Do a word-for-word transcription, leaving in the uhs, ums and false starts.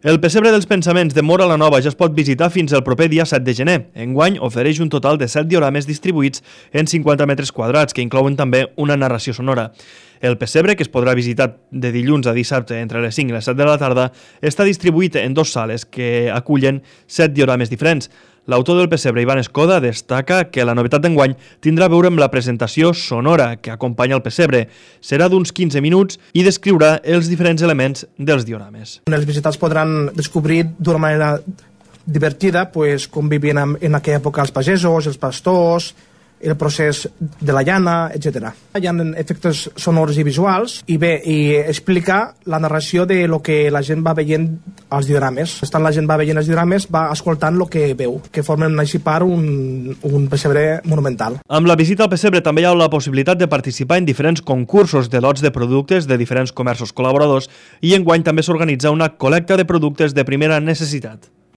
El pessebre dels pensaments de Móra la Nova ja es pot visitar fins el proper dia set de gener. Enguany ofereix un total de set diorames distribuïts en cinquanta metres quadrats, que inclouen també una narració sonora. El pessebre, que es podrà visitar de dilluns a dissabte entre les cinc i les set de la tarda, està distribuït en dues sales que acullen set diorames diferents. L'autor del pessebre, Ivan Escoda, destaca que la novetat d'enguany tindrà a veure amb la presentació sonora que acompanya el pessebre. Serà d'uns quinze minuts i descriurà els diferents elements dels diorames. Els visitants podran descobrir d'una manera divertida pues, com vivien en aquella època els pagesos, els pastors, el procés de la llana, etcètera. Hi ha efectes sonors i visuals i bé, i explica la narració de lo que la gent va veient als diorames. Estant la gent va veient els diorames, va escoltant el que veu, que formen així part un, un pessebre monumental. Amb la visita al pessebre també hi ha la possibilitat de participar en diferents concursos de lots de productes de diferents comerços col·laboradors i enguany també s'organitza una col·lecta de productes de primera necessitat.